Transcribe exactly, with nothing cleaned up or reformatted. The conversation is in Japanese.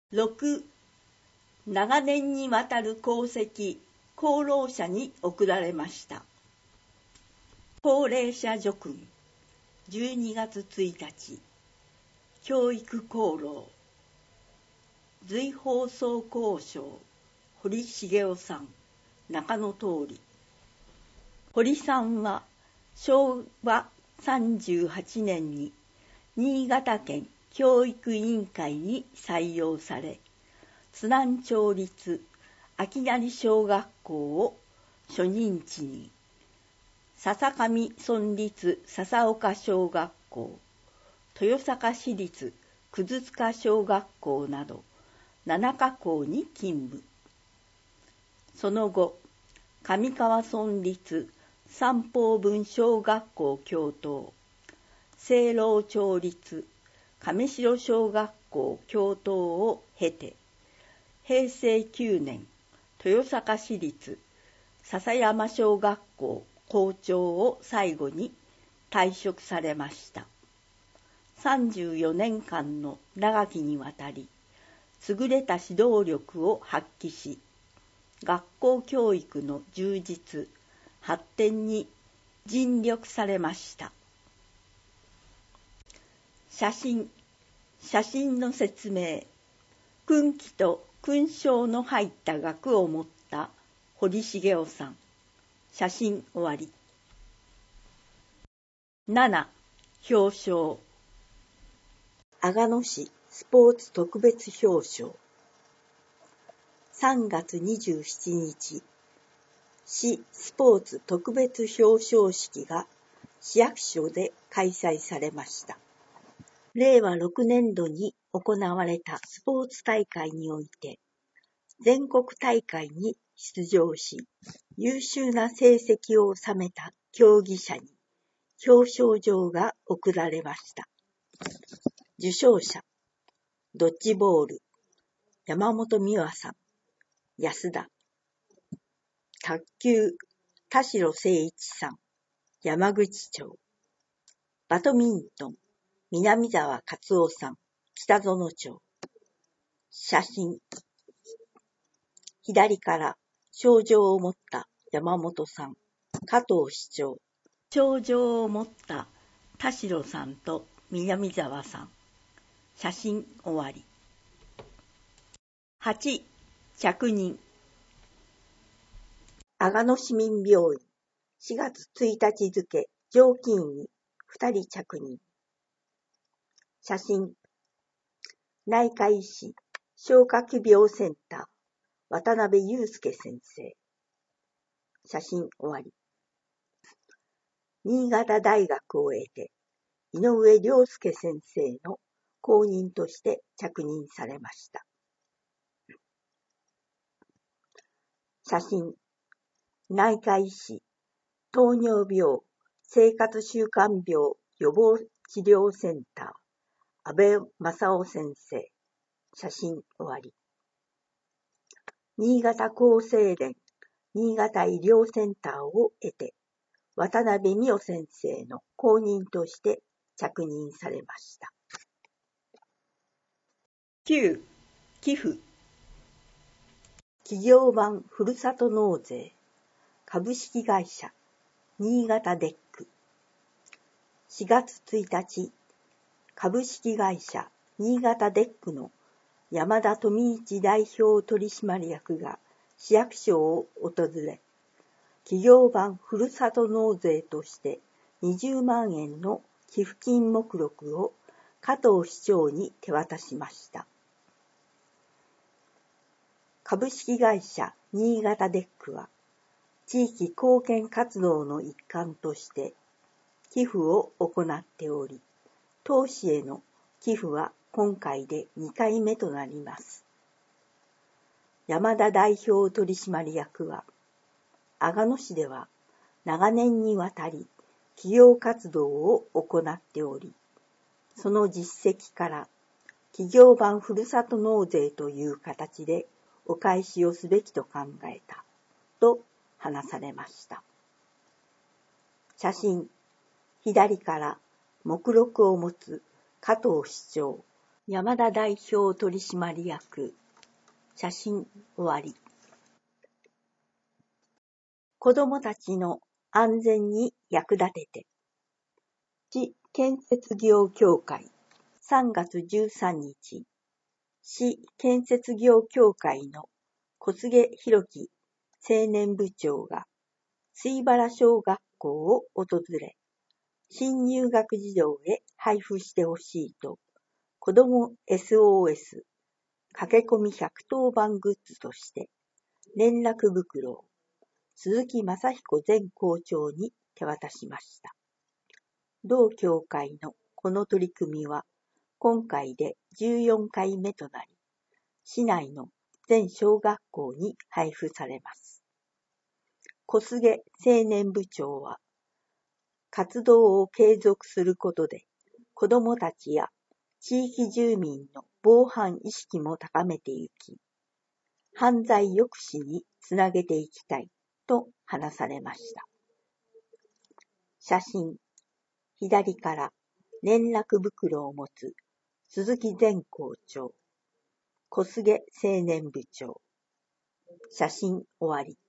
ろく. 長年にわたる功績、功労者に贈られました。高齢者叙勲じゅうにがつついたち、教育功労随放送功賞堀茂雄さん、中野通り。堀さんはしょうわさんじゅうはちねんに新潟県教育委員会に採用され、津南町立秋成小学校を初任地に、笹上村立笹岡小学校、豊坂市立葛塚小学校などななかこうに勤務。その後、上川村立三方分小学校教頭、清老町立亀城小学校教頭を経て、へいせいきゅうねん、豊坂市立笹山小学校校長を最後に退職されました。さんじゅうよねんかんの長きにわたり、優れた指導力を発揮し、学校教育の充実、発展に尽力されました。写真、写真の説明。勲旗と勲章の入った額を持った堀茂雄さん。写真終わり。なな. 表彰。阿賀野市スポーツ特別表彰。さんがつにじゅうしちにち、市スポーツ特別表彰式が市役所で開催されました。れいわろくねんどに行われたスポーツ大会において、全国大会に出場し、優秀な成績を収めた競技者に表彰状が贈られました。受賞者、ドッジボール、山本美和さん、安田。卓球、田代誠一さん、山口町。バドミントン、南沢勝夫さん、北園町。写真。左から賞状を持った山本さん、加藤市長。賞状を持った田代さんと南沢さん。写真終わり。はち. 着任。阿賀野市民病院しがつついたち付常勤医ふたり着任。写真。内科医師消化器病センター渡辺祐介先生。写真終わり。新潟大学を得て井上良介先生の後任として着任されました。写真。内科医師糖尿病生活習慣病予防治療センター安倍正夫先生。写真終わり。新潟厚生連新潟医療センターを得て渡辺美代先生の後任として着任されました。きゅう. 寄付。企業版ふるさと納税株式会社新潟デック。しがつついたち、株式会社新潟デックの山田富一代表取締役が市役所を訪れ、企業版ふるさと納税としてにじゅうまんえんの寄付金目録を加藤市長に手渡しました。株式会社新潟デックは、地域貢献活動の一環として寄付を行っており、当市への寄付は今回でにかいめとなります。山田代表取締役は、阿賀野市では長年にわたり企業活動を行っており、その実績から企業版ふるさと納税という形でお返しをすべきと考えたと話されました。写真。左から目録を持つ加藤市長、 山田代表取締役。写真終わり。子どもたちの安全に役立てて。市建設業協会さんがつじゅうさんにち、市建設業協会の小菅弘樹青年部長が水原小学校を訪れ、新入学児童へ配布してほしいと、子ども エスオーエス 駆け込みひゃくとおばんグッズとして連絡袋を鈴木正彦前校長に手渡しました。同協会のこの取り組みは今回でじゅうよんかいめとなり、市内の全小学校に配布されます。小菅青年部長は、活動を継続することで子どもたちや地域住民の防犯意識も高めていき、犯罪抑止につなげていきたいと話されました。写真、左から連絡袋を持つ鈴木前校長、小菅青年部長。写真終わり。